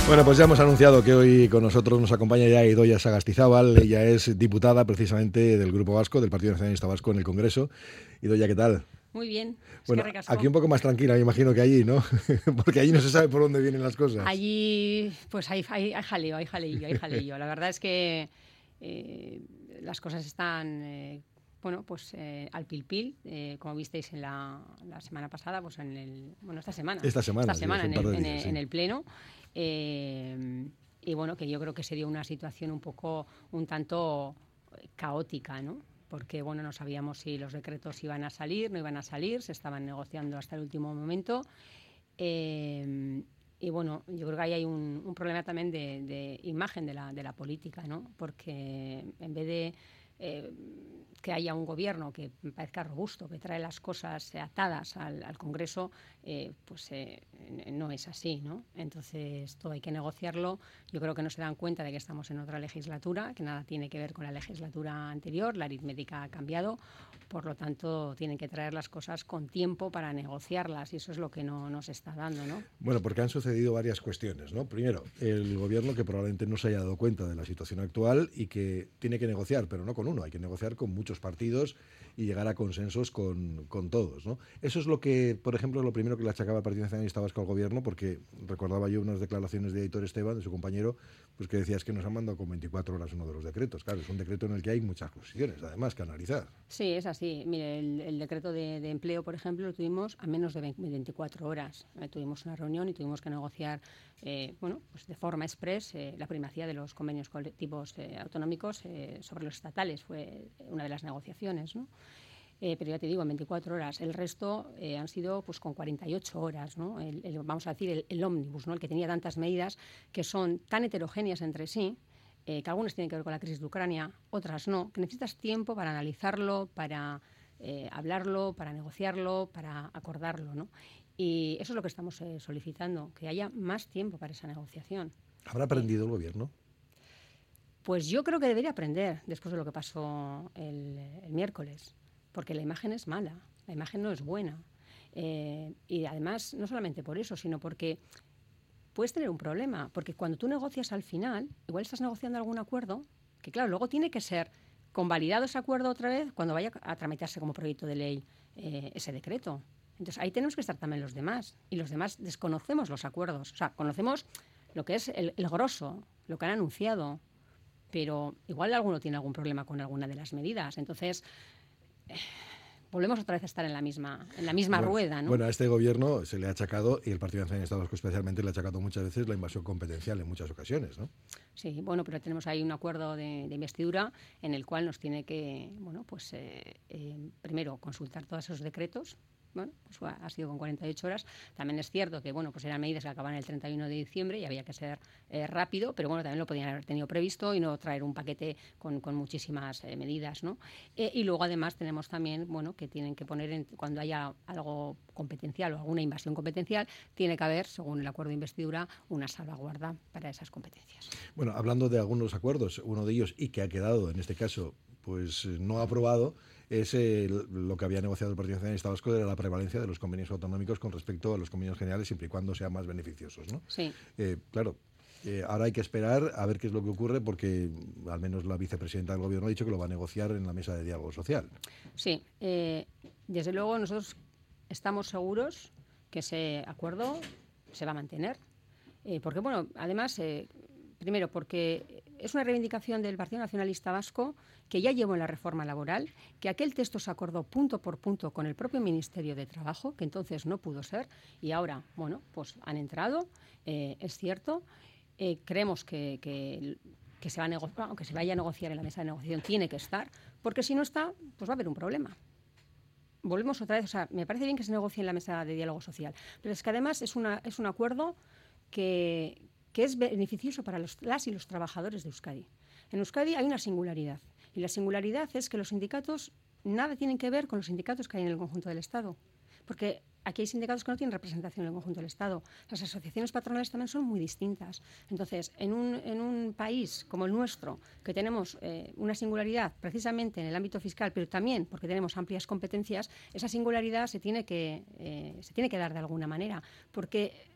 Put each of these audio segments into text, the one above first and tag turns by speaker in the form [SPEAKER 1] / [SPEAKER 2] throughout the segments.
[SPEAKER 1] Bueno, pues ya hemos anunciado que hoy con nosotros nos acompaña ya Idoia Sagastizábal. Ella es diputada precisamente del Grupo Vasco, del Partido Nacionalista Vasco en el Congreso. Idoia, ¿qué tal?
[SPEAKER 2] Muy bien.
[SPEAKER 1] Bueno, aquí un poco más tranquila, me imagino que allí, ¿no? Porque allí no se sabe por dónde vienen las cosas.
[SPEAKER 2] Allí, pues hay jaleo, hay jaleillo. La verdad es que las cosas están, al pil. Como visteis en la semana pasada, pues esta semana en el Pleno. Y bueno, que yo creo que se dio una situación un tanto caótica, ¿no? Porque bueno, no sabíamos si los decretos iban a salir, no iban a salir, se estaban negociando hasta el último momento. Y bueno, yo creo que ahí hay un problema también de imagen de la política, ¿no? Porque en vez de que haya un gobierno que parezca robusto, que trae las cosas atadas al Congreso, no es así, ¿no? Entonces todo hay que negociarlo. Yo creo que no se dan cuenta de que estamos en otra legislatura, que nada tiene que ver con la legislatura anterior, la aritmética ha cambiado, por lo tanto tienen que traer las cosas con tiempo para negociarlas y eso es lo que no nos está dando, ¿no?
[SPEAKER 1] Bueno, porque han sucedido varias cuestiones, ¿no? Primero, el gobierno que probablemente no se haya dado cuenta de la situación actual y que tiene que negociar, pero no con uno, hay que negociar con muchos partidos y llegar a consensos con todos, ¿no? Eso es lo que, por ejemplo, lo primero que le achacaba el Partido Nacionalista Vasco al gobierno, porque recordaba yo unas declaraciones de Aitor Esteban, de su compañero, pues que decía es que nos han mandado con 24 horas uno de los decretos. Claro, es un decreto en el que hay muchas cuestiones, además, que analizar.
[SPEAKER 2] Sí, es así. Mire, el decreto de empleo, por ejemplo, lo tuvimos a menos de 24 horas. Tuvimos una reunión y tuvimos que negociar, de forma express, la primacía de los convenios colectivos autonómicos sobre los estatales. Fue una de las negociaciones, ¿no? Pero ya te digo, en 24 horas. El resto han sido pues con 48 horas, ¿no? Vamos a decir, el ómnibus, ¿no? El que tenía tantas medidas que son tan heterogéneas entre sí, que algunas tienen que ver con la crisis de Ucrania, otras no, que necesitas tiempo para analizarlo, para hablarlo, para negociarlo, para acordarlo, ¿no? Y eso es lo que estamos solicitando, que haya más tiempo para esa negociación.
[SPEAKER 1] ¿Habrá aprendido el gobierno?
[SPEAKER 2] Pues yo creo que debería aprender después de lo que pasó el miércoles, porque la imagen es mala, la imagen no es buena. Y además, no solamente por eso, sino porque puedes tener un problema, porque cuando tú negocias al final, igual estás negociando algún acuerdo, que claro, luego tiene que ser convalidado ese acuerdo otra vez cuando vaya a tramitarse como proyecto de ley ese decreto. Entonces ahí tenemos que estar también los demás, y los demás desconocemos los acuerdos, o sea, conocemos lo que es el grosso, lo que han anunciado, pero igual alguno tiene algún problema con alguna de las medidas. Entonces volvemos otra vez a estar en la misma rueda, ¿no?
[SPEAKER 1] Bueno, a este gobierno se le ha achacado, y el Partido Nacionalista Vasco especialmente, le ha achacado muchas veces la invasión competencial en muchas ocasiones, ¿no?
[SPEAKER 2] Sí, bueno, pero tenemos ahí un acuerdo de investidura en el cual nos tiene que, primero consultar todos esos decretos. Bueno, pues ha sido con 48 horas. También es cierto que, pues eran medidas que acaban el 31 de diciembre y había que ser rápido, pero bueno, también lo podían haber tenido previsto y no traer un paquete con muchísimas medidas, ¿no? Y luego, además, tenemos también, que tienen que poner, cuando haya algo competencial o alguna invasión competencial, tiene que haber, según el acuerdo de investidura, una salvaguarda para esas competencias.
[SPEAKER 1] Bueno, hablando de algunos acuerdos, uno de ellos, y que ha quedado, en este caso, pues no aprobado, es lo que había negociado el Partido Nacionalista Vasco, de la prevalencia de los convenios autonómicos con respecto a los convenios generales, siempre y cuando sean más beneficiosos, ¿no?
[SPEAKER 2] Sí.
[SPEAKER 1] Claro, ahora hay que esperar a ver qué es lo que ocurre, porque al menos la vicepresidenta del Gobierno ha dicho que lo va a negociar en la mesa de diálogo social.
[SPEAKER 2] Sí, desde luego nosotros estamos seguros que ese acuerdo se va a mantener, porque, además, primero, porque es una reivindicación del Partido Nacionalista Vasco que ya llevó en la reforma laboral, que aquel texto se acordó punto por punto con el propio Ministerio de Trabajo, que entonces no pudo ser, y ahora, pues han entrado, es cierto. Creemos que se va a negociar, aunque se vaya a negociar en la mesa de negociación, tiene que estar, porque si no está, pues va a haber un problema. Volvemos otra vez, o sea, me parece bien que se negocie en la mesa de diálogo social, pero es que además es un acuerdo que es beneficioso para las y los trabajadores de Euskadi. En Euskadi hay una singularidad, y la singularidad es que los sindicatos nada tienen que ver con los sindicatos que hay en el conjunto del Estado, porque aquí hay sindicatos que no tienen representación en el conjunto del Estado. Las asociaciones patronales también son muy distintas. Entonces, en un país como el nuestro, que tenemos una singularidad precisamente en el ámbito fiscal, pero también porque tenemos amplias competencias, esa singularidad se tiene que dar de alguna manera, porque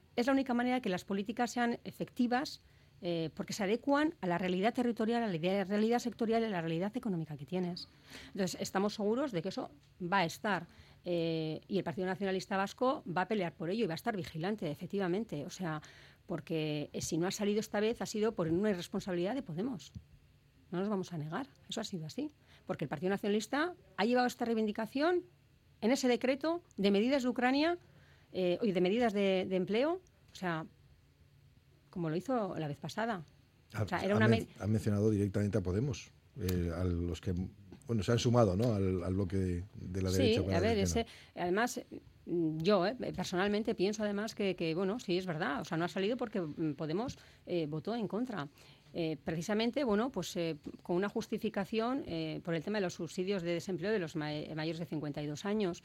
[SPEAKER 2] es la única manera de que las políticas sean efectivas, porque se adecuan a la realidad territorial, a la realidad sectorial y a la realidad económica que tienes. Entonces, estamos seguros de que eso va a estar. Y el Partido Nacionalista Vasco va a pelear por ello y va a estar vigilante, efectivamente. O sea, porque si no ha salido esta vez ha sido por una irresponsabilidad de Podemos. No nos vamos a negar, eso ha sido así. Porque el Partido Nacionalista ha llevado esta reivindicación en ese decreto de medidas de Ucrania y de medidas de empleo, o sea, como lo hizo la vez pasada. O sea, era
[SPEAKER 1] han mencionado directamente a Podemos, a los que se han sumado, ¿no?, al bloque de la derecha.
[SPEAKER 2] Sí, a ver, además, yo personalmente pienso además que, bueno, sí, es verdad, o sea, no ha salido porque Podemos votó en contra. Precisamente, bueno, pues con una justificación por el tema de los subsidios de desempleo de los mayores de 52 años.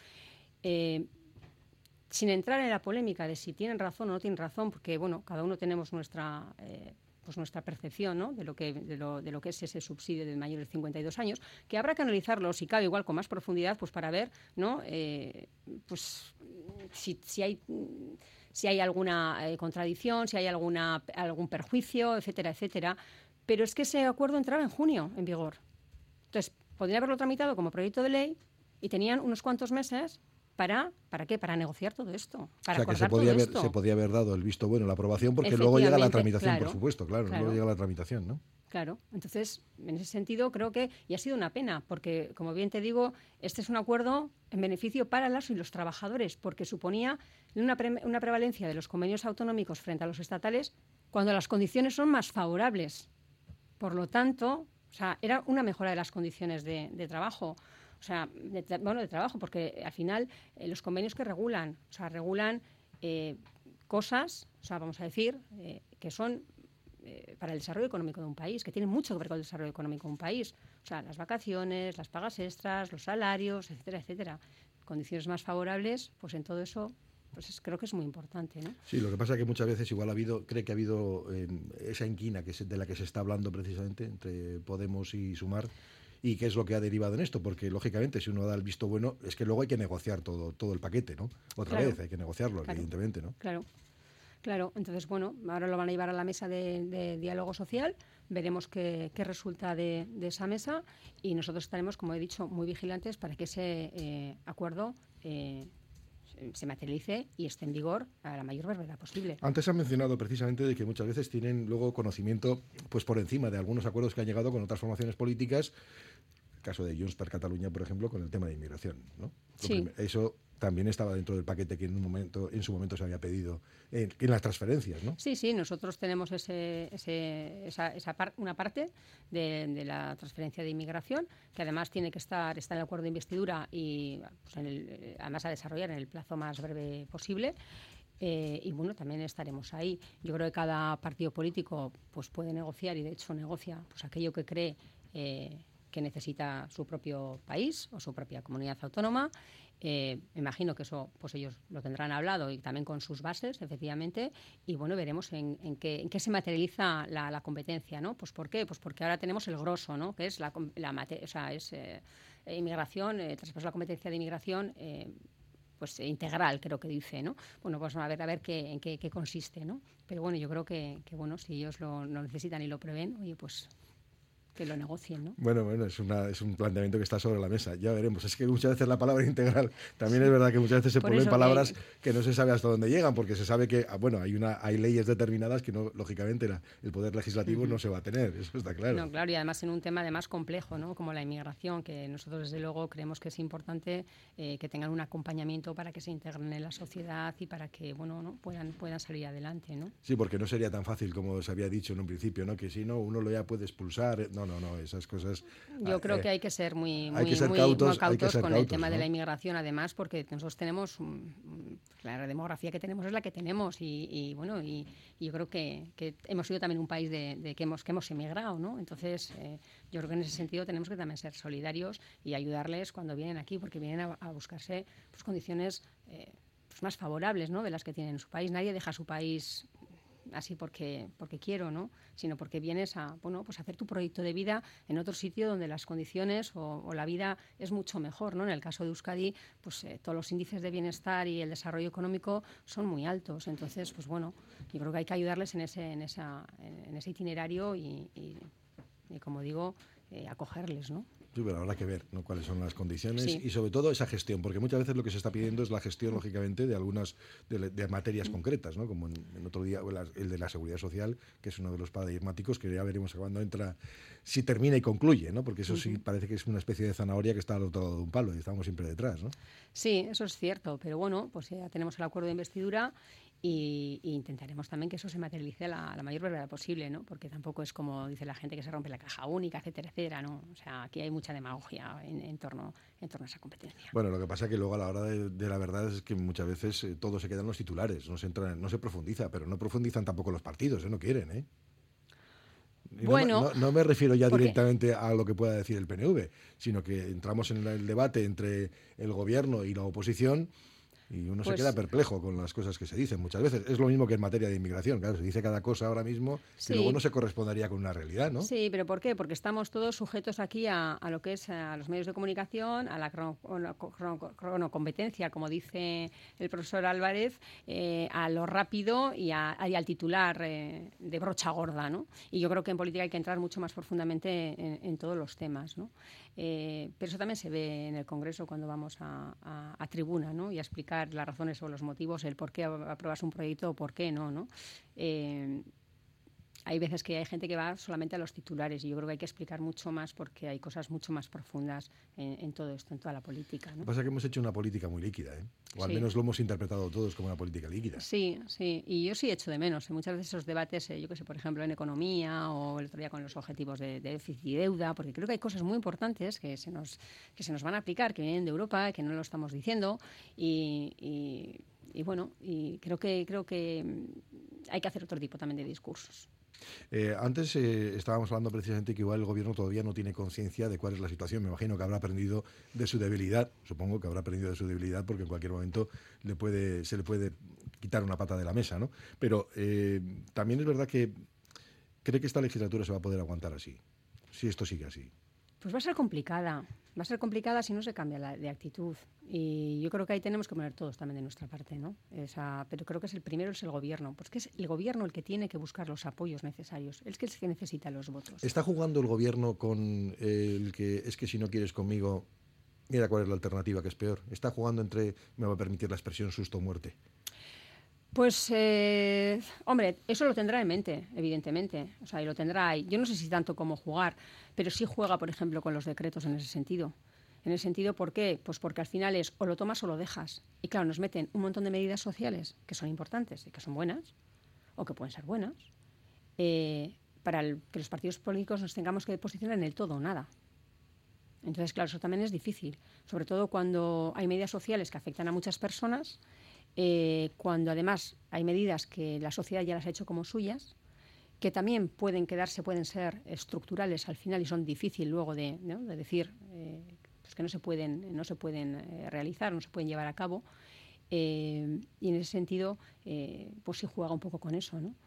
[SPEAKER 2] Sin entrar en la polémica de si tienen razón o no tienen razón, porque, bueno, cada uno tenemos nuestra percepción, ¿no?, de lo que es ese subsidio de mayores de 52 años, que habrá que analizarlo, si cabe, igual con más profundidad, pues para ver, ¿no?, pues si hay alguna contradicción, si hay algún perjuicio, etcétera, etcétera. Pero es que ese acuerdo entraba en junio en vigor. Entonces, podrían haberlo tramitado como proyecto de ley y tenían unos cuantos meses ¿para qué? Para negociar todo esto. Para
[SPEAKER 1] o sea, que se podía haber dado el visto bueno, la aprobación, porque luego llega la tramitación, claro, por supuesto, claro, luego llega la tramitación, ¿no?
[SPEAKER 2] Claro, entonces, en ese sentido, creo que, y ha sido una pena, porque, como bien te digo, este es un acuerdo en beneficio para las y los trabajadores, porque suponía una prevalencia de los convenios autonómicos frente a los estatales cuando las condiciones son más favorables. Por lo tanto, o sea, era una mejora de las condiciones de trabajo. O sea, de trabajo, porque al final los convenios que regulan cosas, o sea, vamos a decir, que son para el desarrollo económico de un país, que tienen mucho que ver con el desarrollo económico de un país. O sea, las vacaciones, las pagas extras, los salarios, etcétera, etcétera. Condiciones más favorables, pues en todo eso pues creo que es muy importante, ¿no?
[SPEAKER 1] Sí, lo que pasa es que muchas veces igual cree que ha habido esa inquina de la que se está hablando precisamente entre Podemos y Sumar. ¿Y qué es lo que ha derivado en esto? Porque, lógicamente, si uno da el visto bueno, es que luego hay que negociar todo el paquete, ¿no? Otra vez, hay que negociarlo, claro, evidentemente, ¿no?
[SPEAKER 2] Claro. Entonces, bueno, ahora lo van a llevar a la mesa de diálogo social, veremos qué resulta de esa mesa y nosotros estaremos, como he dicho, muy vigilantes para que ese acuerdo se materialice y esté en vigor a la mayor brevedad posible.
[SPEAKER 1] Antes han mencionado precisamente de que muchas veces tienen luego conocimiento pues por encima de algunos acuerdos que han llegado con otras formaciones políticas, el caso de Junts per Catalunya, por ejemplo, con el tema de inmigración, ¿no?
[SPEAKER 2] Sí.
[SPEAKER 1] Eso también estaba dentro del paquete que en su momento se había pedido en las transferencias, ¿no?
[SPEAKER 2] Sí, nosotros tenemos una parte de la transferencia de inmigración, que además tiene que está en el acuerdo de investidura y pues, además a desarrollar en el plazo más breve posible. Y bueno, también estaremos ahí. Yo creo que cada partido político pues puede negociar y de hecho negocia pues aquello que cree que necesita su propio país o su propia comunidad autónoma. Me imagino que eso pues ellos lo tendrán hablado y también con sus bases, efectivamente, y bueno, veremos en qué se materializa la competencia, ¿no? Pues ¿por qué? Pues porque ahora tenemos el grosso, ¿no?, que es inmigración, traspaso de la competencia de inmigración pues integral, creo que dice, ¿no? Bueno, pues a ver en qué consiste, ¿no? Pero bueno, yo creo que bueno, si ellos lo necesitan y lo prevén, oye, pues que lo negocien, ¿no?
[SPEAKER 1] Bueno, es un planteamiento que está sobre la mesa. Ya veremos. Es que muchas veces la palabra integral también es verdad que muchas veces se ponen palabras que no se sabe hasta dónde llegan, porque se sabe que, bueno, hay leyes determinadas que no, lógicamente el poder legislativo no se va a tener, eso está claro.
[SPEAKER 2] No, claro, y además en un tema además complejo, ¿no?, como la inmigración, que nosotros desde luego creemos que es importante que tengan un acompañamiento para que se integren en la sociedad y para que, bueno, ¿no?, puedan salir adelante, ¿no?
[SPEAKER 1] Sí, porque no sería tan fácil como se había dicho en un principio, ¿no?, que si no, uno lo ya puede expulsar. No, esas cosas.
[SPEAKER 2] Yo creo que hay que ser muy
[SPEAKER 1] cautos
[SPEAKER 2] con el tema, ¿no?, de la inmigración, además, porque nosotros tenemos la demografía que tenemos es la que tenemos y bueno, y yo creo que hemos sido también un país que hemos emigrado, ¿no? Entonces, yo creo que en ese sentido tenemos que también ser solidarios y ayudarles cuando vienen aquí, porque vienen a buscarse pues condiciones pues más favorables, ¿no?, de las que tienen en su país. Nadie deja su país así porque quiero, ¿no? Sino porque vienes a, bueno, pues a hacer tu proyecto de vida en otro sitio donde las condiciones o la vida es mucho mejor, ¿no? En el caso de Euskadi, pues todos los índices de bienestar y el desarrollo económico son muy altos. Entonces, pues bueno, yo creo que hay que ayudarles en ese itinerario y como digo, acogerles, ¿no?
[SPEAKER 1] Sí, pero habrá que ver, ¿no?, cuáles son las condiciones
[SPEAKER 2] Sí.
[SPEAKER 1] y sobre todo esa gestión, porque muchas veces lo que se está pidiendo es la gestión, lógicamente, de algunas de materias concretas, ¿no? Como en otro día el de la seguridad social, que es uno de los paradigmáticos que ya veremos cuando entra, si termina y concluye, ¿no? Porque eso sí parece que es una especie de zanahoria que está al otro lado de un palo y estamos siempre detrás, ¿no?
[SPEAKER 2] Sí, eso es cierto, pero bueno, pues ya tenemos el acuerdo de investidura y intentaremos también que eso se materialice a la mayor brevedad posible, ¿no? Porque tampoco es como dice la gente que se rompe la caja única, etcétera, etcétera, ¿no? O sea, aquí hay mucha demagogia en torno a esa competencia.
[SPEAKER 1] Bueno, lo que pasa es que luego a la hora de la verdad es que muchas veces todo se queda en los titulares, no se profundiza, pero no profundizan tampoco los partidos, no quieren, ¿eh? Y
[SPEAKER 2] Bueno,
[SPEAKER 1] no me refiero ya
[SPEAKER 2] ¿por qué?
[SPEAKER 1] directamente a lo que pueda decir el PNV, sino que entramos en el debate entre el gobierno y la oposición y uno se
[SPEAKER 2] Pues
[SPEAKER 1] queda perplejo con las cosas que se dicen muchas veces. Es lo mismo que en materia de inmigración, claro, se dice cada cosa ahora mismo que luego no
[SPEAKER 2] sí.
[SPEAKER 1] se correspondería con una realidad, ¿no?
[SPEAKER 2] Sí, pero ¿por qué? Porque estamos todos sujetos aquí a lo que es a los medios de comunicación, a la cronocompetencia, como dice el profesor Álvarez, a lo rápido y al titular de brocha gorda, ¿no? Y yo creo que en política hay que entrar mucho más profundamente en todos los temas, ¿no? Pero eso también se ve en el Congreso cuando vamos a tribuna, ¿no? Y a explicar las razones o los motivos, el por qué apruebas un proyecto o por qué no, ¿no? Hay veces que hay gente que va solamente a los titulares y yo creo que hay que explicar mucho más porque hay cosas mucho más profundas en todo esto, en toda la política, ¿no?
[SPEAKER 1] Lo que pasa es que hemos hecho una política muy líquida, ¿eh? O al
[SPEAKER 2] Sí.
[SPEAKER 1] menos lo hemos interpretado todos como una política líquida.
[SPEAKER 2] Sí, sí, y yo sí echo de menos. Muchas veces esos debates, yo que sé, por ejemplo, en economía o el otro día con los objetivos de déficit y deuda, porque creo que hay cosas muy importantes que se nos van a aplicar, que vienen de Europa, que no lo estamos diciendo y bueno, y creo que hay que hacer otro tipo también de discursos.
[SPEAKER 1] Antes estábamos hablando precisamente que igual el gobierno todavía no tiene conciencia de cuál es la situación. Me imagino que habrá aprendido de su debilidad, supongo que habrá aprendido de su debilidad porque en cualquier momento se le puede quitar una pata de la mesa, ¿no? Pero también es verdad que cree que esta legislatura se va a poder aguantar así, si esto sigue así.
[SPEAKER 2] Pues va a ser complicada si no se cambia de actitud. Y yo creo que ahí tenemos que poner todos también de nuestra parte, ¿no? Pero creo que es el gobierno, pues que es el gobierno el que tiene que buscar los apoyos necesarios, es el que necesita los votos.
[SPEAKER 1] ¿Está jugando el gobierno con el que es que si no quieres conmigo, mira cuál es la alternativa que es peor? ¿Está jugando entre, me va a permitir la expresión, susto o muerte?
[SPEAKER 2] Pues, hombre, eso lo tendrá en mente, evidentemente. O sea, y lo tendrá ahí. Yo no sé si tanto como jugar, pero sí juega, por ejemplo, con los decretos en ese sentido. En ese sentido, ¿por qué? Pues porque al final es o lo tomas o lo dejas. Y claro, nos meten un montón de medidas sociales que son importantes y que son buenas, o que pueden ser buenas, para que los partidos políticos nos tengamos que posicionar en el todo o nada. Entonces, claro, eso también es difícil. Sobre todo cuando hay medidas sociales que afectan a muchas personas. Cuando además hay medidas que la sociedad ya las ha hecho como suyas, que también pueden ser estructurales al final y son difíciles luego de decir pues que no se pueden realizar, no se pueden llevar a cabo. Y en ese sentido, pues sí juega un poco con eso, ¿no?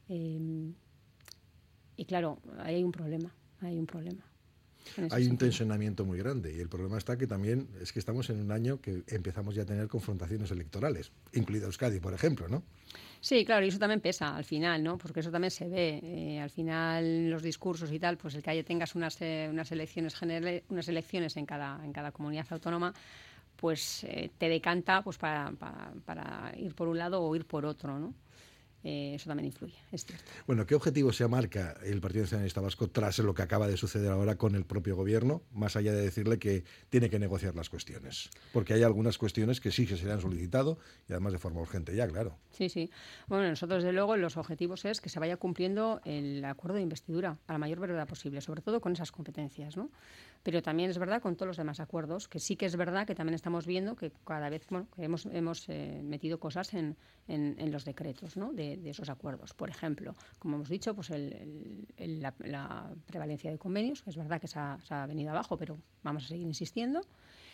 [SPEAKER 2] Y claro, ahí hay un problema.
[SPEAKER 1] Hay un tensionamiento muy grande y el problema está que también es que estamos en un año que empezamos ya a tener confrontaciones electorales, incluida Euskadi, por ejemplo, ¿no?
[SPEAKER 2] Sí, claro, y eso también pesa al final, ¿no? Porque eso también se ve. Al final, los discursos y tal, pues el que tengas unas elecciones en cada comunidad autónoma, pues te decanta pues para ir por un lado o ir por otro, ¿no? Eso también influye, es cierto.
[SPEAKER 1] Bueno, ¿qué objetivo se marca el Partido Nacionalista Vasco tras lo que acaba de suceder ahora con el propio gobierno, más allá de decirle que tiene que negociar las cuestiones? Porque hay algunas cuestiones que sí que se le han solicitado y además de forma urgente ya, claro.
[SPEAKER 2] Sí. Bueno, nosotros desde luego los objetivos es que se vaya cumpliendo el acuerdo de investidura a la mayor brevedad posible, sobre todo con esas competencias, ¿no? Pero también es verdad con todos los demás acuerdos, que sí que es verdad que también estamos viendo que cada vez que hemos metido cosas en los decretos, ¿no? de esos acuerdos. Por ejemplo, como hemos dicho, pues la prevalencia de convenios, es verdad que se ha venido abajo, pero vamos a seguir insistiendo.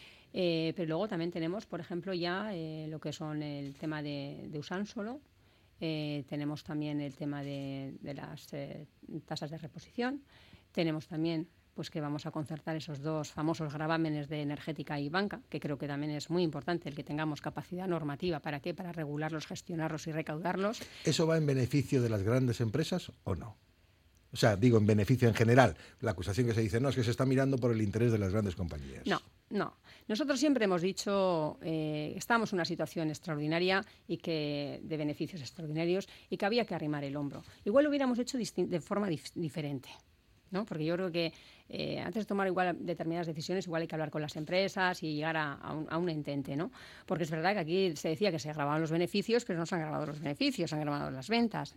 [SPEAKER 2] Pero luego también tenemos, por ejemplo, ya lo que son el tema de Usánsolo, tenemos también el tema de las tasas de reposición, tenemos también pues que vamos a concertar esos dos famosos gravámenes de energética y banca, que creo que también es muy importante el que tengamos capacidad normativa. ¿Para qué? Para regularlos, gestionarlos y recaudarlos.
[SPEAKER 1] ¿Eso va en beneficio de las grandes empresas o no? O sea, digo, en beneficio en general. La acusación que se dice, no, es que se está mirando por el interés de las grandes compañías.
[SPEAKER 2] No. Nosotros siempre hemos dicho estábamos en una situación extraordinaria y que de beneficios extraordinarios y que había que arrimar el hombro. Igual lo hubiéramos hecho de forma diferente, ¿no? Porque yo creo que antes de tomar igual determinadas decisiones, igual hay que hablar con las empresas y llegar a un entente, ¿no? Porque es verdad que aquí se decía que se grababan los beneficios, pero no se han grabado los beneficios, se han grabado las ventas.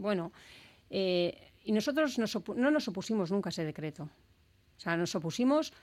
[SPEAKER 2] Y nosotros no nos opusimos nunca a ese decreto. O sea, nos opusimos,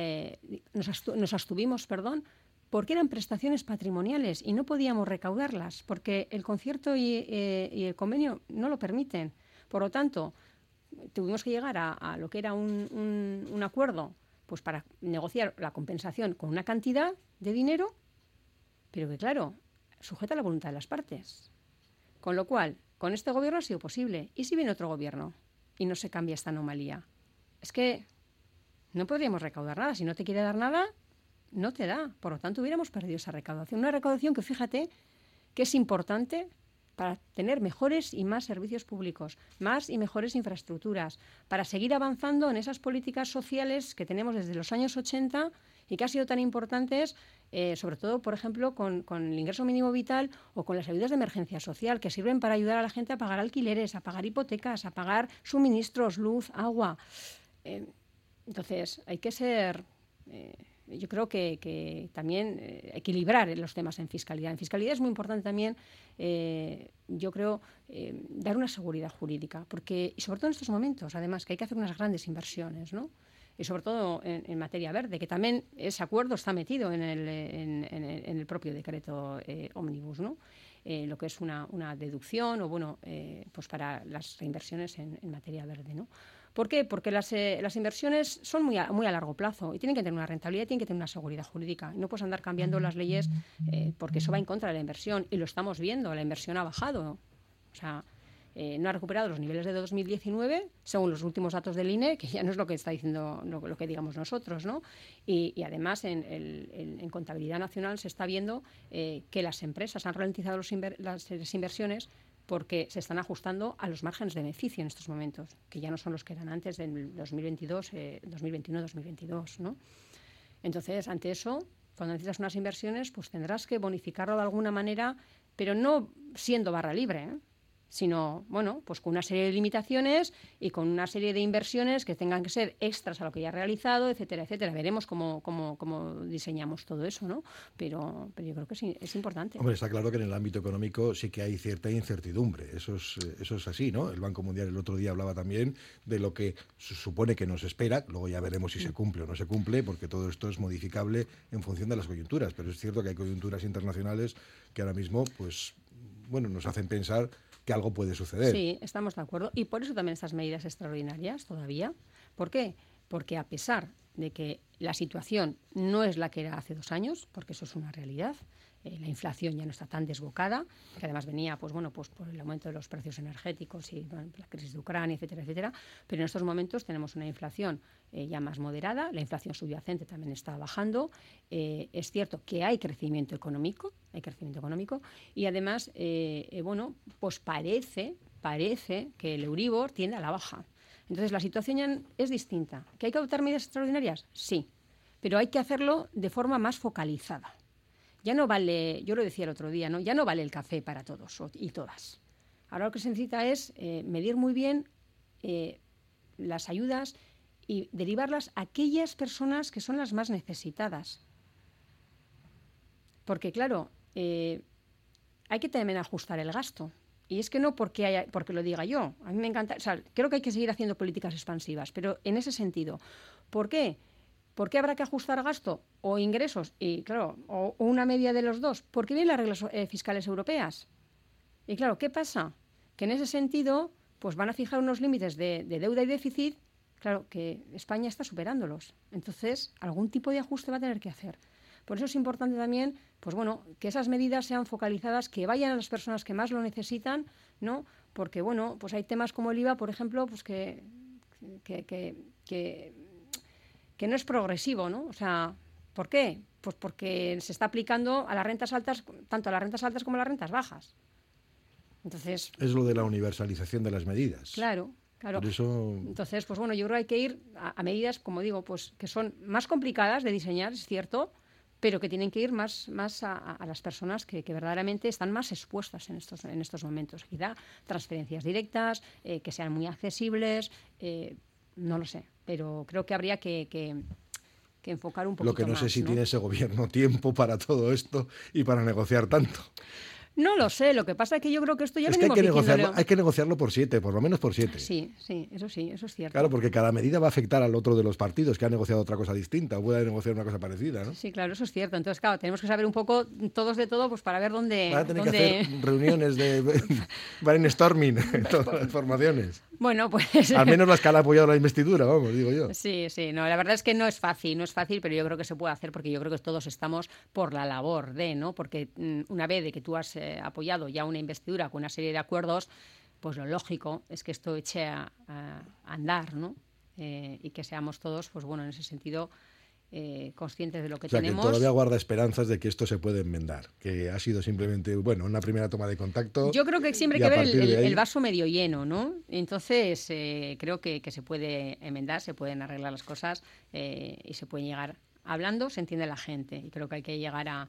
[SPEAKER 2] nos abstuvimos, porque eran prestaciones patrimoniales y no podíamos recaudarlas, porque el concierto y el convenio no lo permiten. Por lo tanto, tuvimos que llegar a lo que era un acuerdo pues para negociar la compensación con una cantidad de dinero, pero que, claro, sujeta a la voluntad de las partes. Con lo cual, con este gobierno ha sido posible. ¿Y si viene otro gobierno y no se cambia esta anomalía? Es que no podríamos recaudar nada. Si no te quiere dar nada, no te da. Por lo tanto, hubiéramos perdido esa recaudación. Una recaudación que, fíjate, que es importante para tener mejores y más servicios públicos, más y mejores infraestructuras, para seguir avanzando en esas políticas sociales que tenemos desde los años 80 y que han sido tan importantes, sobre todo, por ejemplo, con el ingreso mínimo vital o con las ayudas de emergencia social, que sirven para ayudar a la gente a pagar alquileres, a pagar hipotecas, a pagar suministros, luz, agua. Entonces, hay que ser... yo creo que también equilibrar los temas en fiscalidad. En fiscalidad es muy importante también, yo creo, dar una seguridad jurídica, porque, y sobre todo en estos momentos, además, que hay que hacer unas grandes inversiones, ¿no? Y sobre todo en materia verde, que también ese acuerdo está metido en el propio decreto ómnibus, ¿no? Lo que es una deducción o, pues para las reinversiones en materia verde, ¿no? ¿Por qué? Porque las inversiones son muy a largo plazo y tienen que tener una rentabilidad y tienen que tener una seguridad jurídica. No puedes andar cambiando las leyes porque eso va en contra de la inversión. Y lo estamos viendo, la inversión ha bajado. O sea, no ha recuperado los niveles de 2019, según los últimos datos del INE, que ya no es lo que está diciendo lo que digamos nosotros, ¿no? Y además en contabilidad nacional se está viendo que las empresas han ralentizado las inversiones porque se están ajustando a los márgenes de beneficio en estos momentos, que ya no son los que eran antes del 2021-2022, ¿no? Entonces, ante eso, cuando necesitas unas inversiones, pues tendrás que bonificarlo de alguna manera, pero no siendo barra libre, sino, pues con una serie de limitaciones y con una serie de inversiones que tengan que ser extras a lo que ya ha realizado, etcétera, etcétera. Veremos cómo diseñamos todo eso, ¿no? Pero yo creo que sí, es importante.
[SPEAKER 1] Hombre, está claro que en el ámbito económico sí que hay cierta incertidumbre. Eso es así, ¿no? El Banco Mundial el otro día hablaba también de lo que se supone que nos espera. Luego ya veremos si se cumple o no se cumple, porque todo esto es modificable en función de las coyunturas. Pero es cierto que hay coyunturas internacionales que ahora mismo, pues, nos hacen pensar que algo puede suceder.
[SPEAKER 2] Sí, estamos de acuerdo. Y por eso también estas medidas extraordinarias todavía. ¿Por qué? Porque a pesar de que la situación no es la que era hace 2 años, porque eso es una realidad, la inflación ya no está tan desbocada, que además venía pues por el aumento de los precios energéticos y la crisis de Ucrania, etcétera, etcétera. Pero en estos momentos tenemos una inflación ya más moderada, la inflación subyacente también está bajando. Es cierto que hay crecimiento económico y además, pues parece que el Euribor tiende a la baja. Entonces la situación ya es distinta. ¿Que hay que adoptar medidas extraordinarias? Sí, pero hay que hacerlo de forma más focalizada. Ya no vale, yo lo decía el otro día, ¿no? Ya no vale el café para todos y todas. Ahora lo que se necesita es medir muy bien las ayudas y derivarlas a aquellas personas que son las más necesitadas. Porque, claro, hay que también ajustar el gasto. Y es que no porque lo diga yo. A mí me encanta, creo que hay que seguir haciendo políticas expansivas, pero en ese sentido. ¿Por qué? ¿Por qué habrá que ajustar gasto o ingresos? Y claro, o una media de los dos. Porque vienen las reglas fiscales europeas. Y claro, ¿qué pasa? Que en ese sentido, pues van a fijar unos límites de deuda y déficit, claro, que España está superándolos. Entonces, algún tipo de ajuste va a tener que hacer. Por eso es importante también, pues bueno, que esas medidas sean focalizadas, que vayan a las personas que más lo necesitan, ¿no? Porque, bueno, pues hay temas como el IVA, por ejemplo, pues que no es progresivo, ¿no? O sea, ¿por qué? Pues porque se está aplicando a las rentas altas, tanto a las rentas altas como a las rentas bajas. Entonces,
[SPEAKER 1] es lo de la universalización de las medidas.
[SPEAKER 2] Claro.
[SPEAKER 1] Por eso...
[SPEAKER 2] Entonces, pues bueno, yo creo que hay que ir a medidas, como digo, pues que son más complicadas de diseñar, es cierto, pero que tienen que ir más a las personas que verdaderamente están más expuestas en estos momentos. Quizá transferencias directas, que sean muy accesibles, no lo sé, pero creo que habría que enfocar un poquito más.
[SPEAKER 1] Lo que no sé si
[SPEAKER 2] ¿no?
[SPEAKER 1] tiene ese gobierno tiempo para todo esto y para negociar tanto.
[SPEAKER 2] No lo sé, lo que pasa es que yo creo que esto ya
[SPEAKER 1] es que hay que negociarlo por 7, por lo menos por 7.
[SPEAKER 2] Sí, eso es cierto.
[SPEAKER 1] Claro, porque cada medida va a afectar al otro de los partidos que ha negociado otra cosa distinta o puede negociar una cosa parecida, ¿no?
[SPEAKER 2] Sí, claro, eso es cierto. Entonces, claro, tenemos que saber un poco todos de todo pues para ver dónde...
[SPEAKER 1] Van a tener que hacer reuniones de brainstorming en todas las formaciones.
[SPEAKER 2] Bueno, pues...
[SPEAKER 1] Al menos las que han apoyado la investidura, vamos, digo yo.
[SPEAKER 2] Sí, no, la verdad es que no es fácil, pero yo creo que se puede hacer porque yo creo que todos estamos por la labor de, ¿no? Porque una vez de que tú has apoyado ya una investidura con una serie de acuerdos, pues lo lógico es que esto eche a andar, ¿no? Y que seamos todos, pues bueno, en ese sentido... conscientes de lo que tenemos.
[SPEAKER 1] Que todavía guarda esperanzas de que esto se puede enmendar, que ha sido simplemente, bueno, una primera toma de contacto.
[SPEAKER 2] Yo creo que siempre hay que ver el vaso medio lleno, ¿no? Entonces, creo que se puede enmendar, se pueden arreglar las cosas y se puede llegar hablando, se entiende la gente. Y creo que hay que llegar a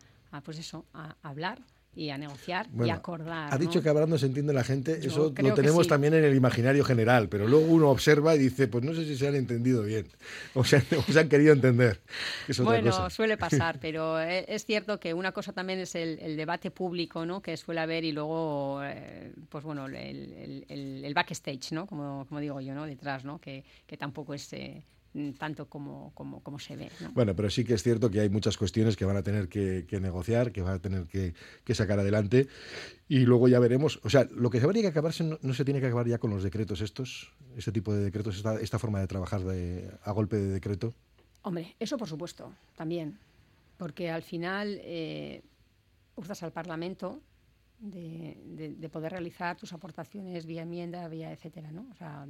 [SPEAKER 2] hablar y a negociar y a acordar.
[SPEAKER 1] Ha dicho que hablando se entiende la gente, eso lo tenemos
[SPEAKER 2] sí.
[SPEAKER 1] también en el imaginario general, pero luego uno observa y dice, pues no sé si se han entendido bien, o se han querido entender. Es otra cosa.
[SPEAKER 2] Suele pasar, pero es cierto que una cosa también es el debate público, ¿no? Que suele haber y luego, pues bueno, el backstage, ¿no? Como digo yo, ¿no? Detrás, ¿no? Que tampoco es... tanto como se ve, ¿no?
[SPEAKER 1] Bueno, pero sí que es cierto que hay muchas cuestiones que van a tener que negociar, que van a tener que sacar adelante y luego ya veremos. O sea, lo que se habría que acabarse no se tiene que acabar ya con los decretos este tipo de decretos, esta forma de trabajar a golpe de decreto.
[SPEAKER 2] Hombre, eso por supuesto, también, porque al final usas al Parlamento de poder realizar tus aportaciones vía enmienda, vía etcétera, ¿no? O sea,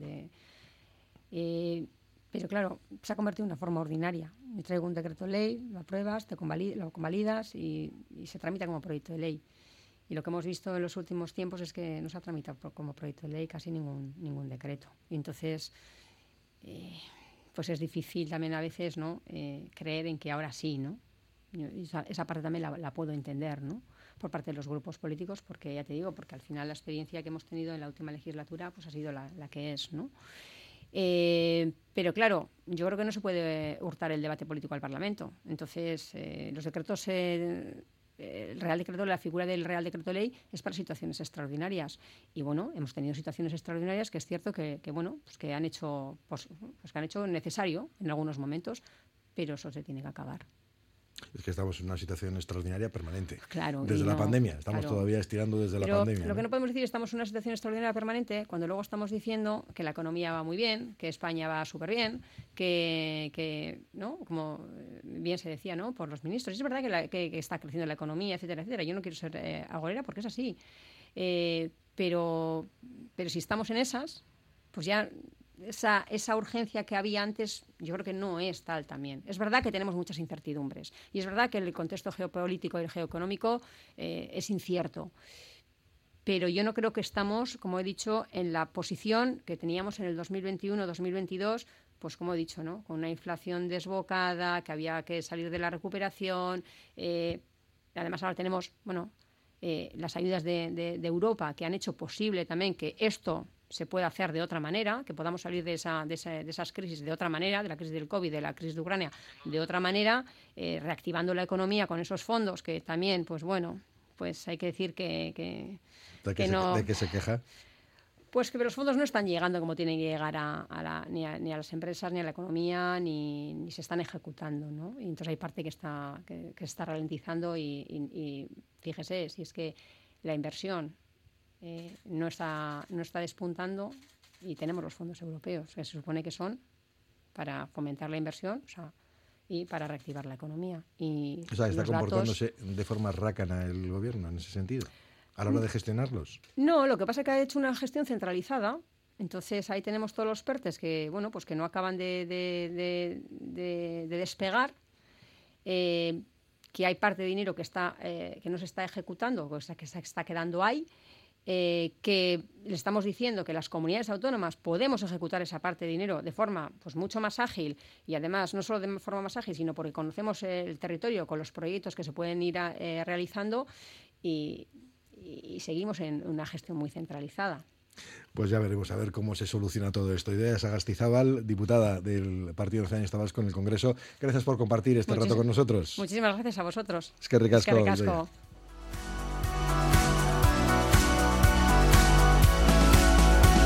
[SPEAKER 2] pero claro, se ha convertido en una forma ordinaria. Yo traigo un decreto de ley, lo apruebas, lo convalidas y se tramita como proyecto de ley. Y lo que hemos visto en los últimos tiempos es que no se ha tramitado como proyecto de ley casi ningún decreto. Y entonces, pues es difícil también a veces, ¿no? Creer en que ahora sí, ¿no? Esa parte también la puedo entender, ¿no? Por parte de los grupos políticos, porque ya te digo, porque al final la experiencia que hemos tenido en la última legislatura pues ha sido la que es, ¿no? Pero claro, yo creo que no se puede hurtar el debate político al Parlamento. Entonces, los decretos, el Real Decreto, la figura del Real Decreto Ley es para situaciones extraordinarias. Y bueno, hemos tenido situaciones extraordinarias que es cierto que han hecho necesario en algunos momentos, pero eso se tiene que acabar.
[SPEAKER 1] Es que estamos en una situación extraordinaria permanente.
[SPEAKER 2] Claro,
[SPEAKER 1] desde la pandemia. Estamos todavía estirando desde la pandemia.
[SPEAKER 2] Lo que no podemos decir es que estamos en una situación extraordinaria permanente cuando luego estamos diciendo que la economía va muy bien, que España va súper bien, que ¿no? Como bien se decía, ¿no? Por los ministros. Es verdad que está creciendo la economía, etcétera, etcétera. Yo no quiero ser agorera porque es así. Pero si estamos en esas, pues ya... Esa urgencia que había antes, yo creo que no es tal también. Es verdad que tenemos muchas incertidumbres y es verdad que el contexto geopolítico y el geoeconómico es incierto. Pero yo no creo que estamos, como he dicho, en la posición que teníamos en el 2021-2022, pues como he dicho, ¿no? Con una inflación desbocada, que había que salir de la recuperación. Además ahora tenemos, las ayudas de Europa que han hecho posible también que esto se puede hacer de otra manera, que podamos salir de esas crisis de otra manera, de la crisis del COVID, de la crisis de Ucrania, de otra manera, reactivando la economía con esos fondos que también, pues hay que decir que
[SPEAKER 1] ¿De qué se queja?
[SPEAKER 2] Pues que los fondos no están llegando como tienen que llegar ni a las empresas, ni a la economía, ni se están ejecutando, ¿no? Y entonces hay parte que está ralentizando y fíjese, si es que la inversión no está despuntando y tenemos los fondos europeos, que se supone que son para fomentar la inversión, o sea, y para reactivar la economía. Y
[SPEAKER 1] o sea, está
[SPEAKER 2] los
[SPEAKER 1] comportándose de forma rácana el gobierno en ese sentido, a la hora de gestionarlos.
[SPEAKER 2] No, lo que pasa es que ha hecho una gestión centralizada. Entonces ahí tenemos todos los PERTEs que, bueno, pues que no acaban de despegar, que hay parte de dinero que no se está ejecutando, que se está quedando ahí, que le estamos diciendo que las comunidades autónomas podemos ejecutar esa parte de dinero de forma pues mucho más ágil, y además no solo de forma más ágil, sino porque conocemos el territorio con los proyectos que se pueden ir realizando, y seguimos en una gestión muy centralizada.
[SPEAKER 1] Pues ya veremos a ver cómo se soluciona todo esto. Idoia Sagastizábal, diputada del Partido Nacionalista Vasco en el Congreso, gracias por compartir este rato con nosotros.
[SPEAKER 2] Muchísimas gracias a vosotros.
[SPEAKER 1] Es que ricasco.
[SPEAKER 2] Es que ricasco.